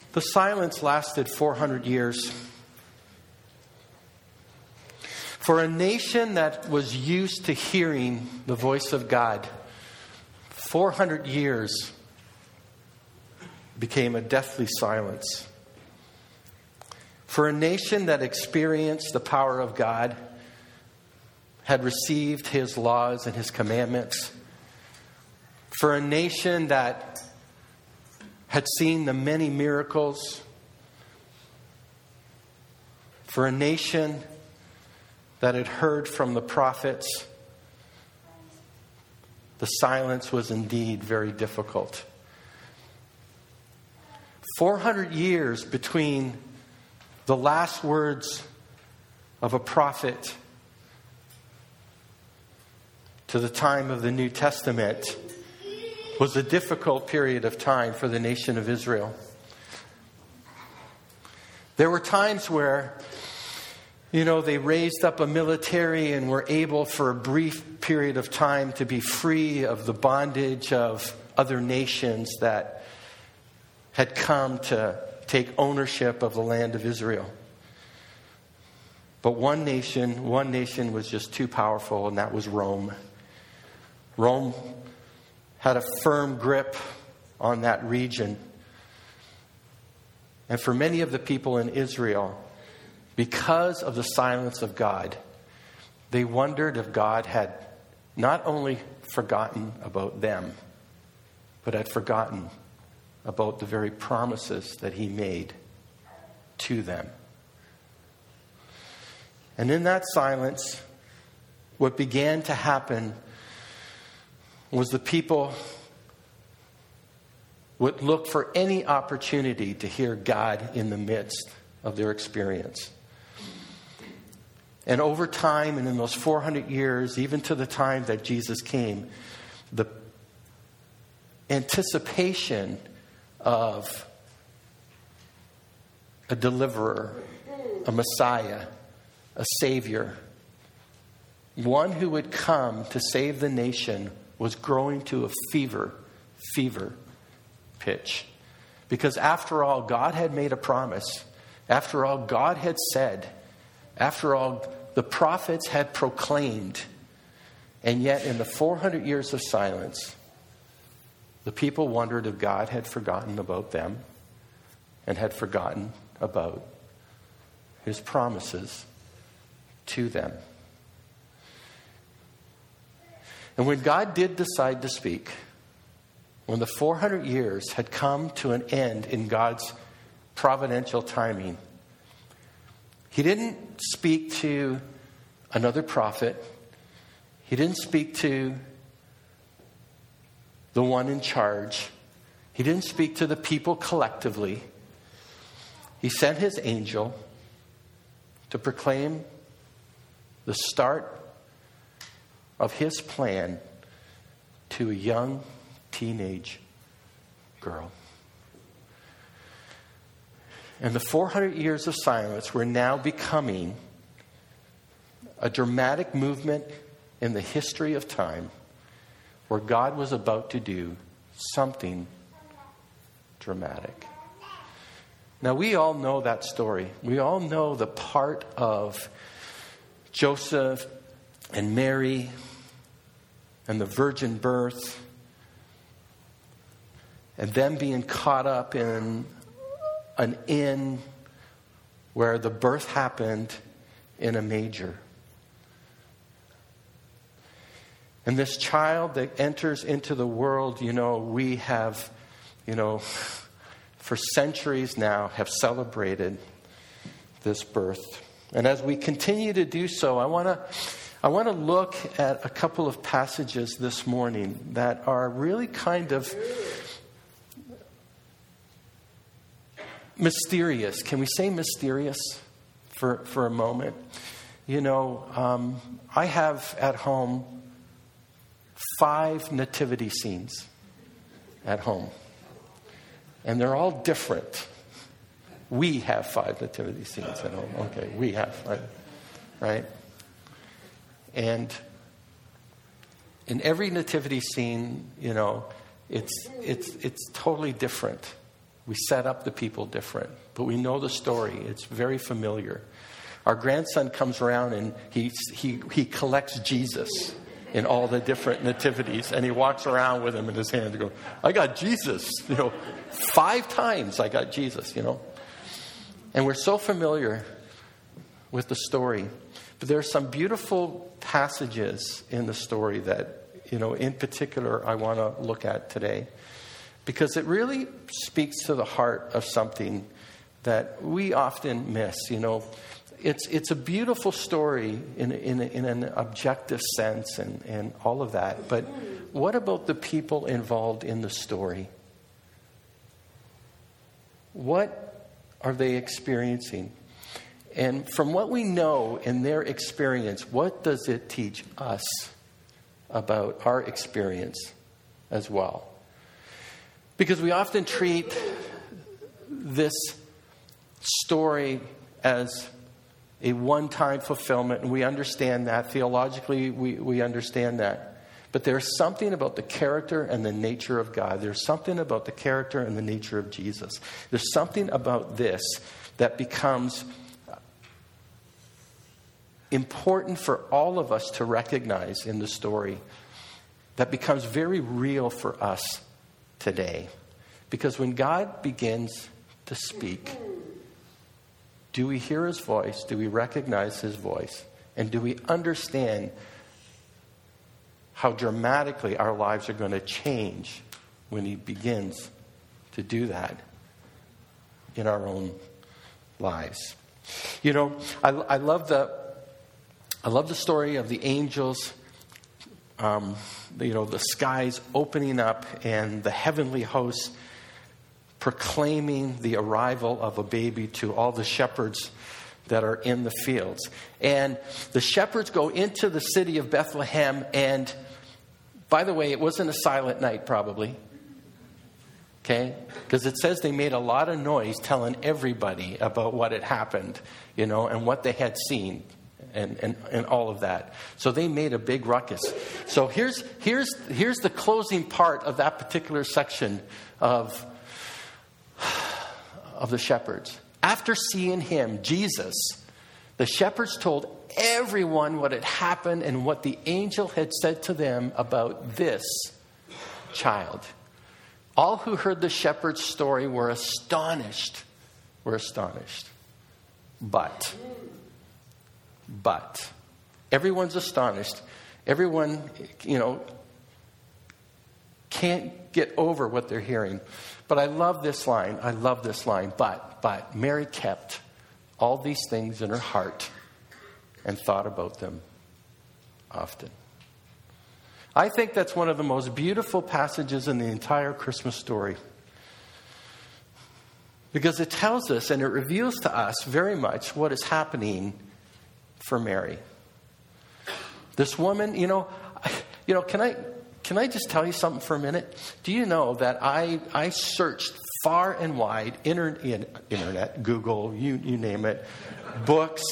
The silence lasted 400 years. For a nation that was used to hearing the voice of God, 400 years became a deathly silence. For a nation that experienced the power of God, had received His laws and His commandments, for a nation that had seen the many miracles, for a nation that had heard from the prophets, the silence was indeed very difficult. 400 years between the last words of a prophet to the time of the New Testament was a difficult period of time for the nation of Israel. There were times where, they raised up a military and were able for a brief period of time to be free of the bondage of other nations that had come to take ownership of the land of Israel. But one nation was just too powerful, and that was Rome. Rome had a firm grip on that region. And for many of the people in Israel, because of the silence of God, they wondered if God had not only forgotten about them, but had forgotten about the very promises that He made to them. And in that silence, what began to happen was the people would look for any opportunity to hear God in the midst of their experience. And over time, and in those 400 years, even to the time that Jesus came, the anticipation of a deliverer, a Messiah, a Savior, one who would come to save the nation, was growing to a fever pitch. Because after all, God had made a promise. After all, God had said. After all, the prophets had proclaimed. And yet, in the 400 years of silence, the people wondered if God had forgotten about them and had forgotten about His promises to them. And when God did decide to speak, when the 400 years had come to an end in God's providential timing, He didn't speak to another prophet. He didn't speak to the one in charge. He didn't speak to the people collectively. He sent His angel to proclaim the start of His plan to a young teenage girl. And the 400 years of silence were now becoming a dramatic movement in the history of time where God was about to do something dramatic. Now, we all know that story. We all know the part of Joseph and Mary and the virgin birth and them being caught up in an inn where the birth happened in a manger. And this child that enters into the world, we have, for centuries now have celebrated this birth. And as we continue to do so, I want to look at a couple of passages this morning that are really kind of mysterious. Can we say mysterious for a moment? I have at home 5 nativity scenes at home. And they're all different. We have 5 nativity scenes at home. Okay, we have, right? And in every nativity scene, it's totally different. We set up the people different. But we know the story. It's very familiar. Our grandson comes around and he collects Jesus in all the different nativities. And he walks around with him in his hand and goes, I got Jesus. 5 times I got Jesus, And we're so familiar with the story. But there are some beautiful passages in the story that, in particular, I want to look at today. Because it really speaks to the heart of something that we often miss. It's a beautiful story in an objective sense and all of that. But what about the people involved in the story? What are they experiencing? And from what we know in their experience, what does it teach us about our experience as well? Because we often treat this story as a one-time fulfillment, and we understand that. Theologically, we understand that. But there's something about the character and the nature of God. There's something about the character and the nature of Jesus. There's something about this that becomes important for all of us to recognize in the story, that becomes very real for us today. Because when God begins to speak, do we hear his voice? Do we recognize his voice? And do we understand how dramatically our lives are going to change when he begins to do that in our own lives? I love the story of the angels. The skies opening up and the heavenly hosts proclaiming the arrival of a baby to all the shepherds that are in the fields. And the shepherds go into the city of Bethlehem, and by the way, it wasn't a silent night probably. Okay? Because it says they made a lot of noise telling everybody about what had happened, and what they had seen. And all of that. So they made a big ruckus. So here's the closing part of that particular section of the shepherds. After seeing him, Jesus, the shepherds told everyone what had happened and what the angel had said to them about this child. All who heard the shepherd's story were astonished. But everyone's astonished. Everyone, can't get over what they're hearing. But I love this line. But Mary kept all these things in her heart and thought about them often. I think that's one of the most beautiful passages in the entire Christmas story. Because it tells us and it reveals to us very much what is happening for Mary. This woman, can I just tell you something for a minute? Do you know that I searched far and wide, internet, Google, you name it, books,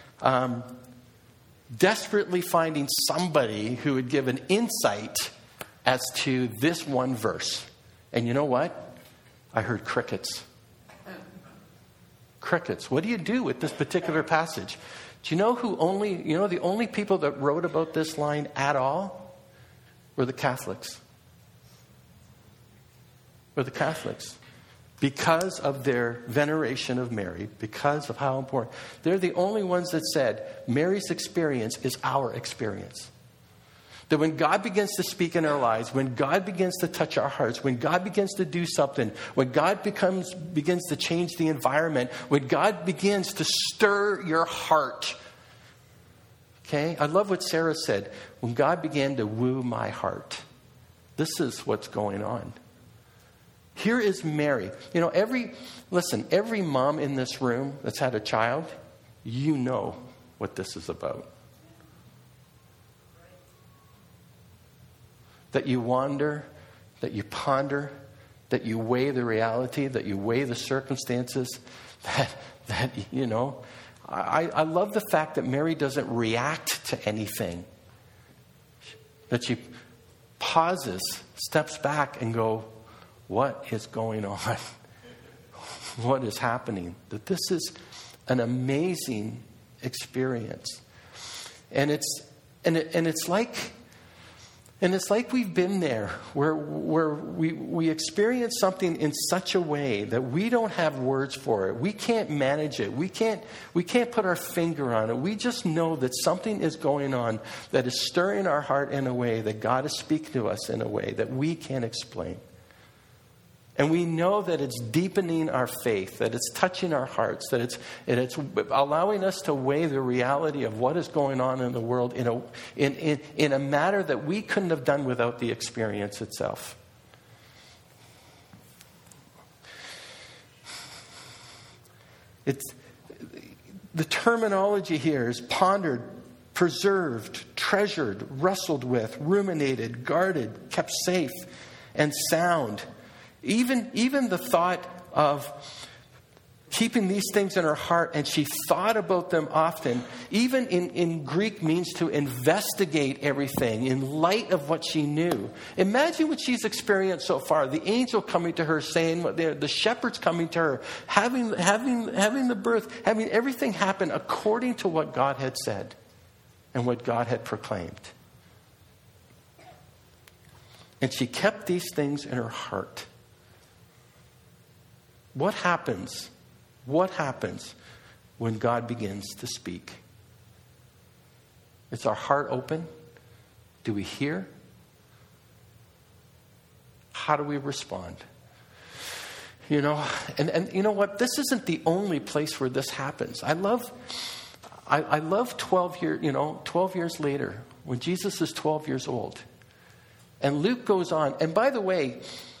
desperately finding somebody who would give an insight as to this one verse. And you know what? I heard crickets. Crickets. What do you do with this particular passage? Do you know the only people that wrote about this line at all were the Catholics. Because of their veneration of Mary, because of how important. They're the only ones that said Mary's experience is our experience. That when God begins to speak in our lives, when God begins to touch our hearts, when God begins to do something, when God begins to change the environment, when God begins to stir your heart. Okay? I love what Sarah said. When God began to woo my heart. This is what's going on. Here is Mary. Every mom in this room that's had a child, you know what this is about. That you wander, that you ponder, that you weigh the reality, that you weigh the circumstances, I love the fact that Mary doesn't react to anything. That she pauses, steps back and go, what is going on? what is happening. That this is an amazing experience. And it's like we've been there, where we experience something in such a way that we don't have words for it. We can't manage it. We can't put our finger on it. We just know that something is going on that is stirring our heart in a way that God is speaking to us in a way that we can't explain. And we know that it's deepening our faith, that it's touching our hearts, that it's allowing us to weigh the reality of what is going on in the world in a manner that we couldn't have done without the experience itself. The terminology here is pondered, preserved, treasured, wrestled with, ruminated, guarded, kept safe, and sound. Even the thought of keeping these things in her heart, and she thought about them often, even in Greek means to investigate everything in light of what she knew. Imagine what she's experienced so far. The angel coming to her saying, the shepherds coming to her, having the birth, having everything happen according to what God had said and what God had proclaimed. And she kept these things in her heart. What happens? What happens when God begins to speak? Is our heart open? Do we hear? How do we respond? And you know what? This isn't the only place where this happens. I love 12 years later, when Jesus is 12 years old. And Luke goes on, and by the way,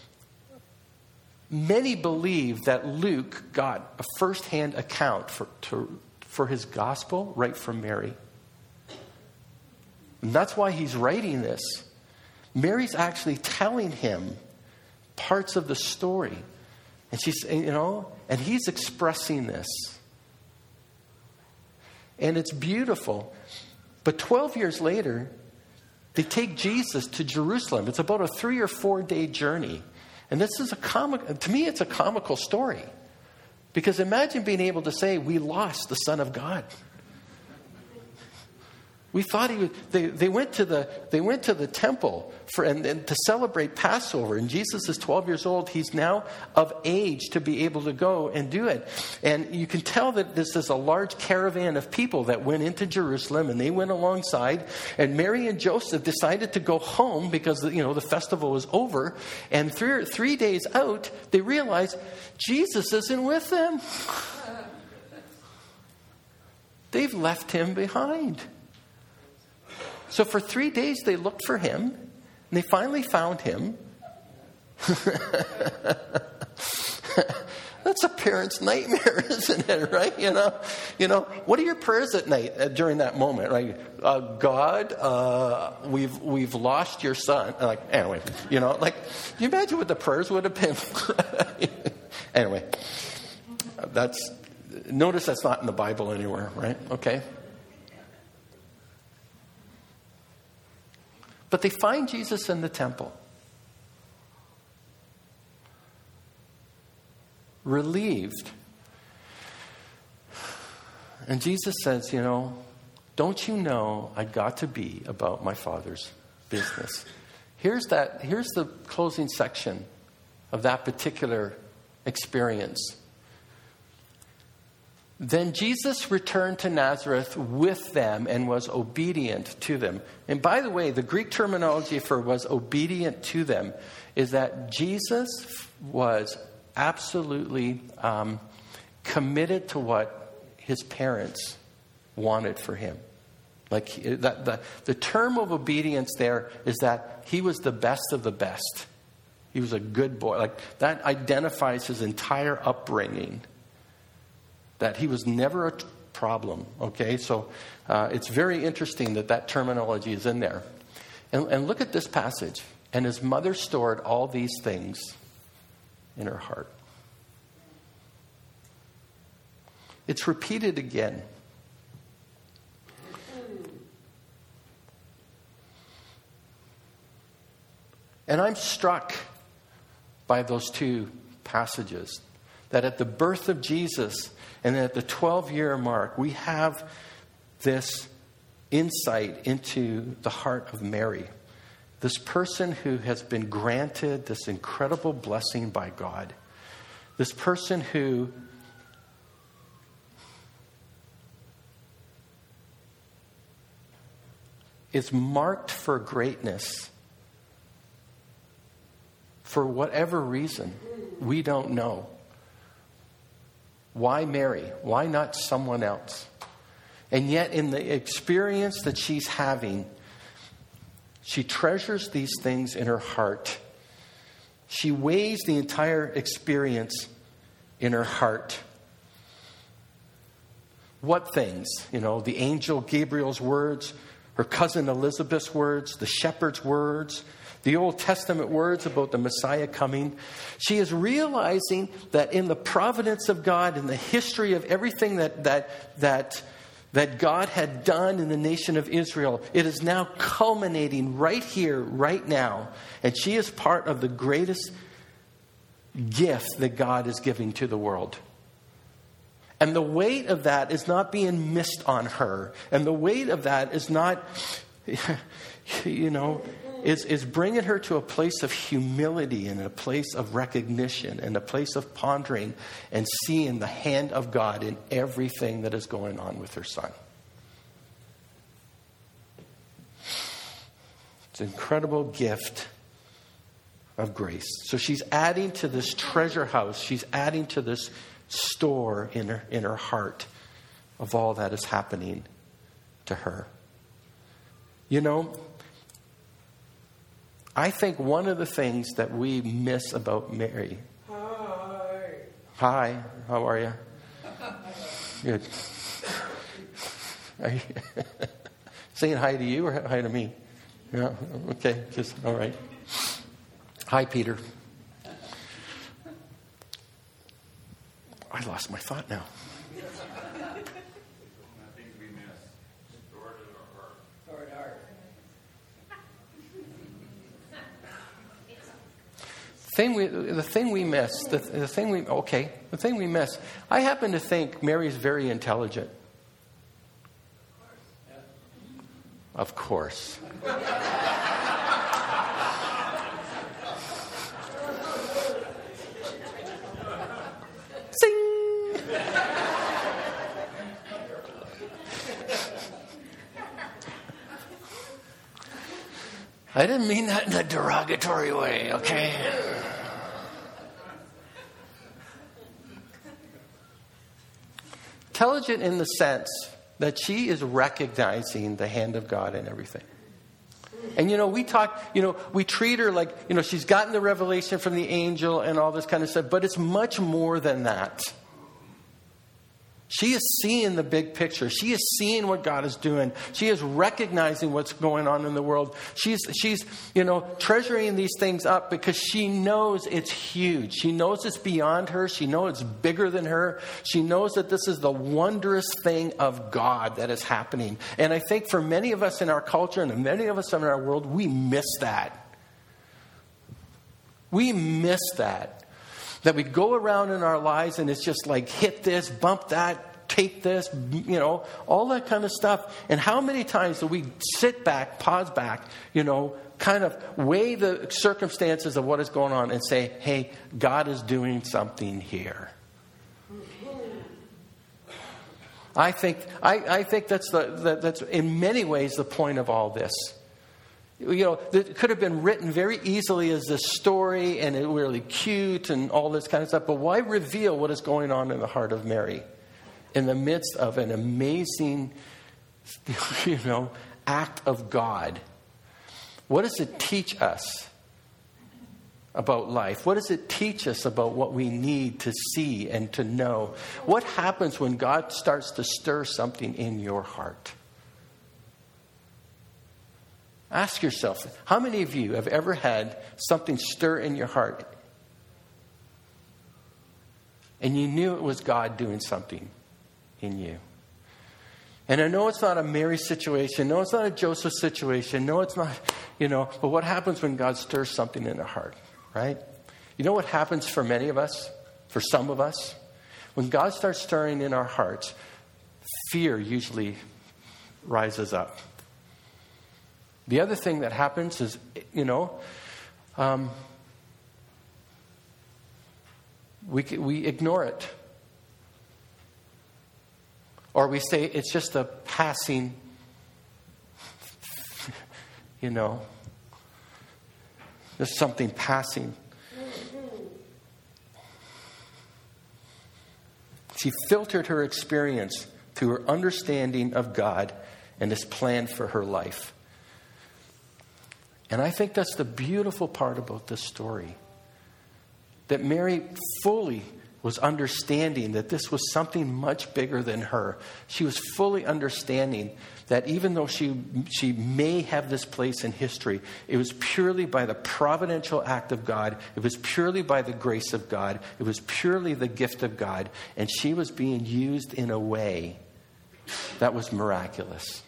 many believe that Luke got a first-hand account for his gospel right from Mary. And that's why he's writing this. Mary's actually telling him parts of the story. And she's, and he's expressing this. And it's beautiful. But 12 years later, they take Jesus to Jerusalem. It's about a 3 or 4 day journey. And this is to me, it's a comical story. Because imagine being able to say, we lost the Son of God. We thought they went to the temple and to celebrate Passover. And Jesus is 12 years old. He's now of age to be able to go and do it. And you can tell that this is a large caravan of people that went into Jerusalem, and they went alongside. And Mary and Joseph decided to go home because the festival was over. And 3 days out, they realized Jesus isn't with them. They've left him behind. So for 3 days they looked for him, and they finally found him. That's a parent's nightmare, isn't it? Right? What are your prayers at night during that moment? Right? God, we've lost your son. Anyway, can you imagine what the prayers would have been? Anyway, notice that's not in the Bible anywhere, right? Okay. But they find Jesus in the temple. Relieved. And Jesus says, don't you know I got to be about my Father's business? Here's the closing section of that particular experience. Then Jesus returned to Nazareth with them and was obedient to them. And by the way, the Greek terminology for was obedient to them is that Jesus was absolutely committed to what his parents wanted for him. The term of obedience there is that he was the best of the best. He was a good boy. That identifies his entire upbringing. That he was never a problem, okay? So it's very interesting that terminology is in there. And look at this passage. And his mother stored all these things in her heart. It's repeated again. And I'm struck by those two passages. that at the birth of Jesus and at the 12-year mark, we have this insight into the heart of Mary. This person who has been granted this incredible blessing by God. This person who is marked for greatness for whatever reason. We don't know. Why Mary? Why not someone else? And yet in the experience that she's having, she treasures these things in her heart. She weighs the entire experience in her heart. What things? The angel Gabriel's words, her cousin Elizabeth's words, the shepherd's words, the Old Testament words about the Messiah coming. She is realizing that in the providence of God, in the history of everything that God had done in the nation of Israel, it is now culminating right here, right now. And she is part of the greatest gift that God is giving to the world. And the weight of that is not being missed on her. And the weight of that is not, is bringing her to a place of humility and a place of recognition and a place of pondering and seeing the hand of God in everything that is going on with her son. It's an incredible gift of grace. So she's adding to this treasure house. She's adding to this store in her heart of all that is happening to her. I think one of the things that we miss about Mary. Hi, how are you? Good. Are you saying hi to you or hi to me? Yeah, okay, just all right. Hi, Peter. I lost my thought now. The thing we miss. I happen to think Mary is very intelligent. Of course. Sing! I didn't mean that in a derogatory way, okay? Intelligent in the sense that she is recognizing the hand of God in everything. And we treat her like, she's gotten the revelation from the angel and all this kind of stuff, but it's much more than that. She is seeing the big picture. She is seeing what God is doing. She is recognizing what's going on in the world. She's treasuring these things up because she knows it's huge. She knows it's beyond her. She knows it's bigger than her. She knows that this is the wondrous thing of God that is happening. And I think for many of us in our culture and many of us in our world, we miss that. We miss that. That we go around in our lives and it's just like hit this, bump that, take this, all that kind of stuff. And how many times do we sit back, pause back, kind of weigh the circumstances of what is going on and say, hey, God is doing something here. I think that's in many ways the point of all this. It could have been written very easily as a story and it really cute and all this kind of stuff. But why reveal what is going on in the heart of Mary in the midst of an amazing, act of God? What does it teach us about life? What does it teach us about what we need to see and to know? What happens when God starts to stir something in your heart? Ask yourself, how many of you have ever had something stir in your heart and you knew it was God doing something in you? And I know it's not a Mary situation. No, it's not a Joseph situation. No, it's not, but what happens when God stirs something in our heart, right? You know what happens for many of us? for some of us. When God starts stirring in our hearts, fear usually rises up. The other thing that happens is, we ignore it. Or we say it's just a passing, there's something passing. She filtered her experience through her understanding of God and His plan for her life. And I think that's the beautiful part about this story. That Mary fully was understanding that this was something much bigger than her. She was fully understanding that even though she may have this place in history, it was purely by the providential act of God. It was purely by the grace of God. It was purely the gift of God. And she was being used in a way that was miraculous.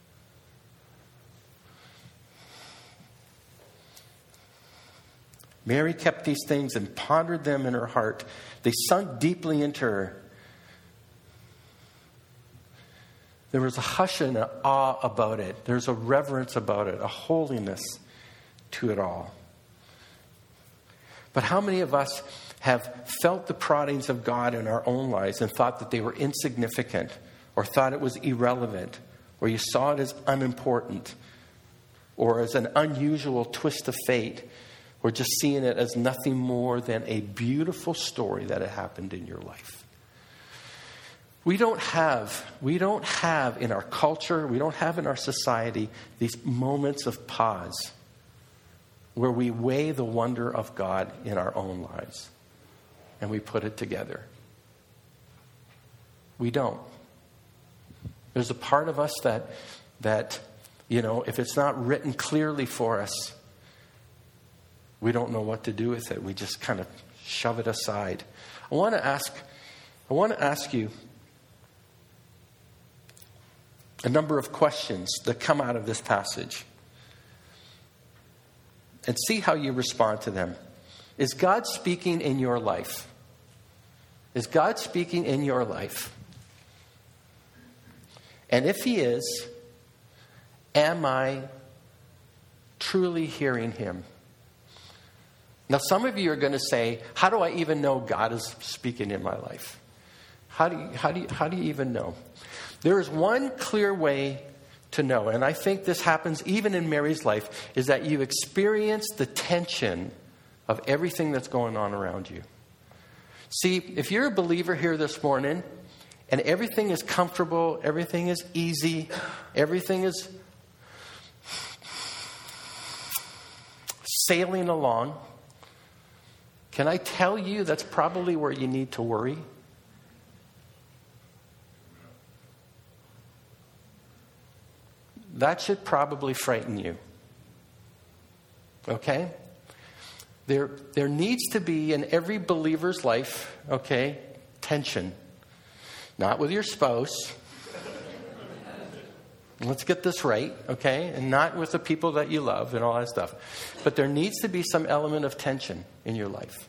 Mary kept these things and pondered them in her heart. They sunk deeply into her. There was a hush and an awe about it. There's a reverence about it, a holiness to it all. But how many of us have felt the proddings of God in our own lives and thought that they were insignificant, or thought it was irrelevant, or you saw it as unimportant, or as an unusual twist of fate, or just seeing it as nothing more than a beautiful story that had happened in your life? We don't have in our culture, we don't have in our society these moments of pause where we weigh the wonder of God in our own lives and we put it together. We don't. There's a part of us that if it's not written clearly for us, we don't know what to do with it. We just kind of shove it aside. I want to ask you a number of questions that come out of this passage and see how you respond to them. Is God speaking in your life? Is God speaking in your life? And if He is, am I truly hearing Him? Now, some of you are going to say, how do I even know God is speaking in my life? How do you even know? There is one clear way to know, and I think this happens even in Mary's life, is that you experience the tension of everything that's going on around you. See, if you're a believer here this morning, and everything is comfortable, everything is easy, everything is sailing along, can I tell you that's probably where you need to worry? That should probably frighten you. Okay? There needs to be in every believer's life, okay, tension. Not with your spouse. Let's get this right, okay? And not with the people that you love and all that stuff. But there needs to be some element of tension in your life.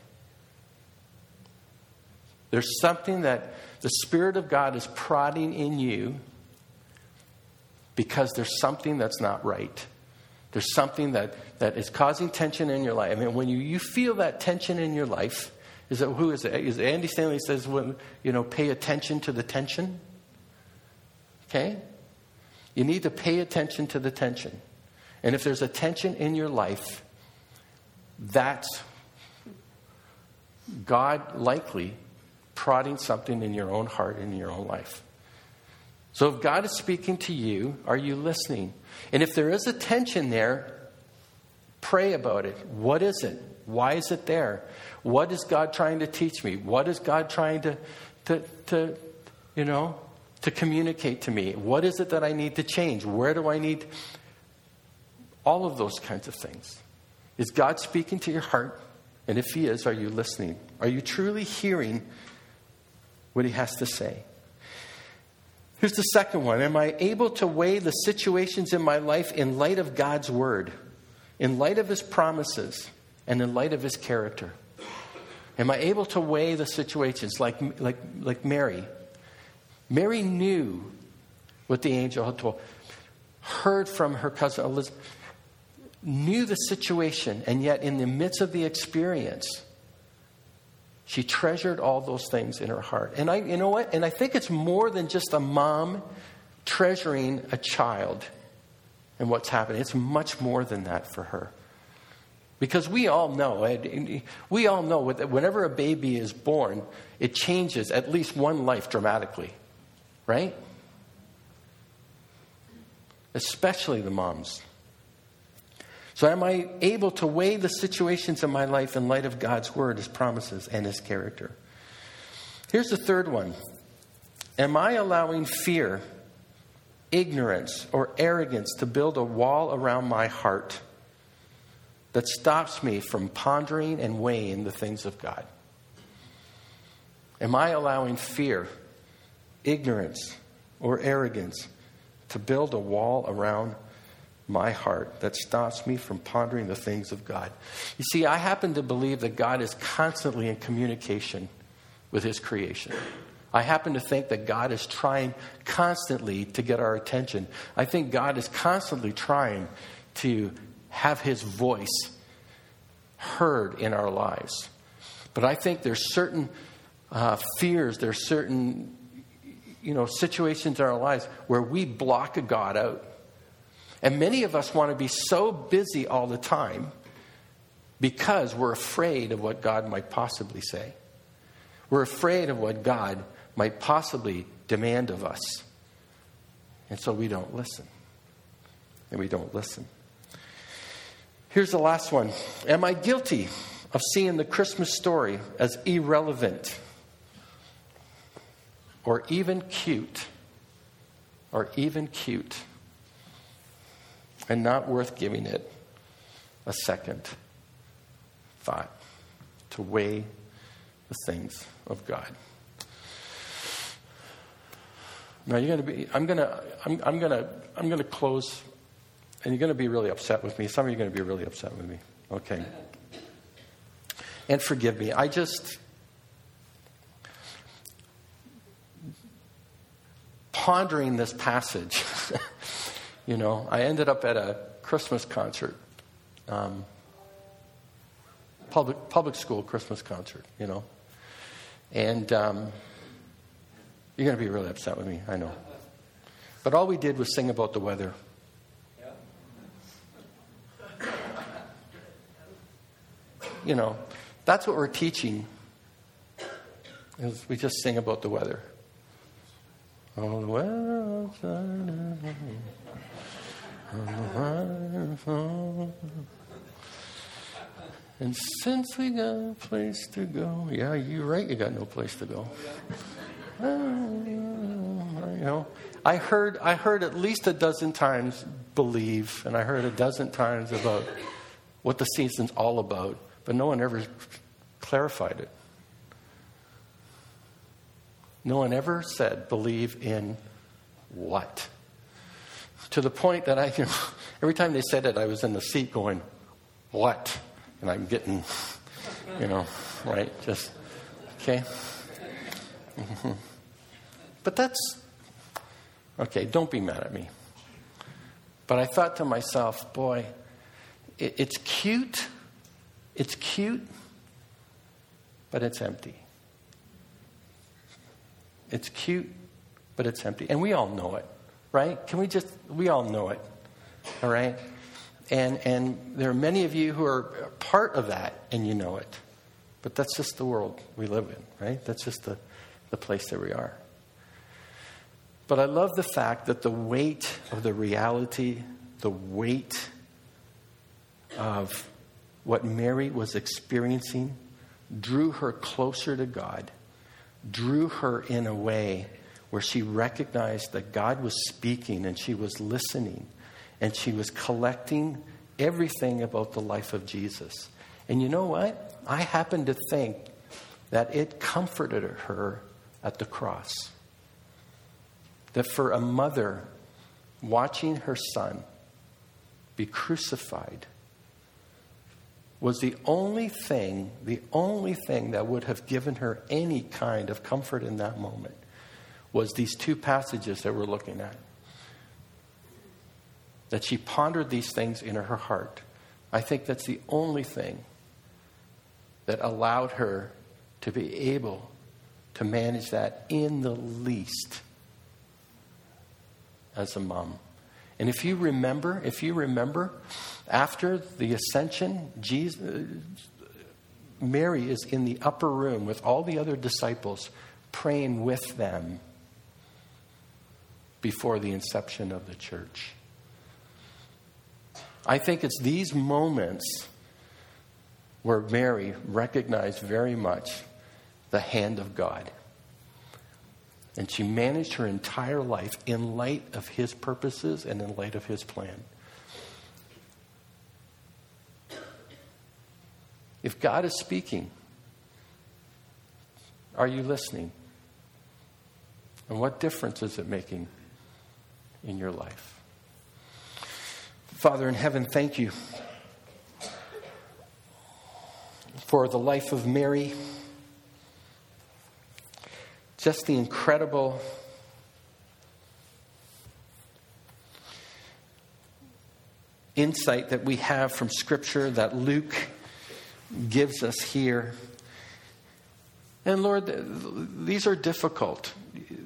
There's something that the Spirit of God is prodding in you because there's something that's not right. There's something that is causing tension in your life. I mean, when you feel that tension in your life, who is it? Is Andy Stanley says, pay attention to the tension? Okay? You need to pay attention to the tension. And if there's a tension in your life, that's God likely prodding something in your own heart and in your own life. So if God is speaking to you, are you listening? And if there is a tension there, pray about it. What is it? Why is it there? What is God trying to teach me? What is God trying to communicate to me? What is it that I need to change? Where do I need? All of those kinds of things. Is God speaking to your heart? And if He is, are you listening? Are you truly hearing what He has to say? Here's the second one. Am I able to weigh the situations in my life in light of God's Word, in light of His promises, and in light of His character? Am I able to weigh the situations like Mary? Mary knew what the angel had told, heard from her cousin Elizabeth, knew the situation, and yet in the midst of the experience, she treasured all those things in her heart. And you know what? And I think it's more than just a mom treasuring a child and what's happening. It's much more than that for her. Because we all know that whenever a baby is born, it changes at least one life dramatically. Right? Especially the moms. So am I able to weigh the situations in my life in light of God's word, his promises, and his character? Here's the third one. Am I allowing fear, ignorance, or arrogance to build a wall around my heart that stops me from pondering and weighing the things of God? Am I allowing fear, ignorance, or arrogance to build a wall around my heart that stops me from pondering the things of God? You see, I happen to believe that God is constantly in communication with his creation. I happen to think that God is trying constantly to get our attention. I think God is constantly trying to have his voice heard in our lives. But I think there's certain fears, there's certain situations in our lives where we block God out. And many of us want to be so busy all the time because we're afraid of what God might possibly say. We're afraid of what God might possibly demand of us. And so we don't listen. And we don't listen. Here's the last one. Am I guilty of seeing the Christmas story as irrelevant or even cute and not worth giving it a second thought to weigh the things of God? Now I'm gonna close, and you're gonna be really upset with me. Some of you are gonna be really upset with me. Okay. And forgive me. Pondering this passage, I ended up at a Christmas concert, public school Christmas concert, and you're going to be really upset with me, I know. But all we did was sing about the weather. That's what we're teaching, is we just sing about the weather. Oh, the weather outside. And since we got a place to go. Yeah, you're right, you got no place to go. I heard at least a dozen times believe, and I heard a dozen times about what the season's all about, but no one ever clarified it. No one ever said believe in what. To the point that every time they said it, I was in the seat going, what? And I'm getting, right? Just, okay. Mm-hmm. But that's, okay, don't be mad at me. But I thought to myself, boy, it's cute, but it's empty. It's cute, but it's empty. And we all know it, right? We all know it, all right? And there are many of you who are part of that, and you know it. But that's just the world we live in, right? That's just the place that we are. But I love the fact that the weight of the reality, the weight of what Mary was experiencing drew her closer to God, drew her in a way where she recognized that God was speaking and she was listening and she was collecting everything about the life of Jesus. And you know what? I happen to think that it comforted her at the cross. That for a mother watching her son be crucified was the only thing that would have given her any kind of comfort in that moment was these two passages that we're looking at. That she pondered these things in her heart. I think that's the only thing that allowed her to be able to manage that in the least as a mom. And if you remember, after the ascension, Mary is in the upper room with all the other disciples, praying with them before the inception of the church. I think it's these moments where Mary recognized very much the hand of God. And she managed her entire life in light of his purposes and in light of his plan. If God is speaking, are you listening? And what difference is it making in your life? Father in heaven, thank you for the life of Mary. Just the incredible insight that we have from Scripture that Luke gives us here. And Lord, these are difficult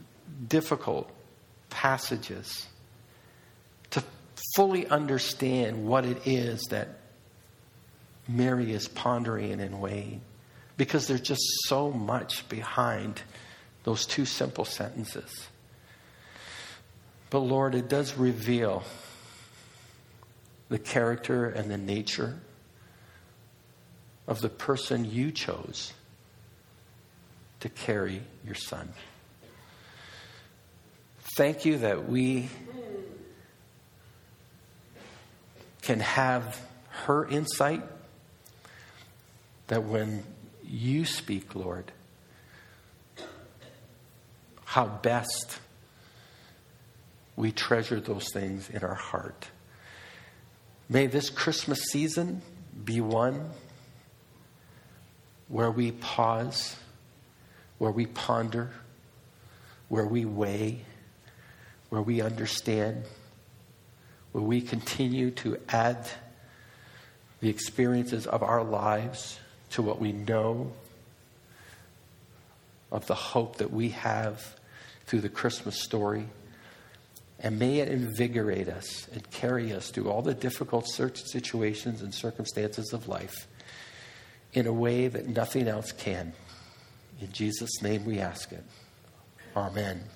passages to fully understand what it is that Mary is pondering and weighing, because there's just so much behind those two simple sentences. But Lord, it does reveal the character and the nature of the person you chose to carry your Son. Thank you that we can have her insight, that when you speak, Lord, how best we treasure those things in our heart. May this Christmas season be one where we pause, where we ponder, where we weigh, where we understand, where we continue to add the experiences of our lives to what we know of the hope that we have through the Christmas story. And may it invigorate us and carry us through all the difficult situations and circumstances of life in a way that nothing else can. In Jesus' name we ask it. Amen.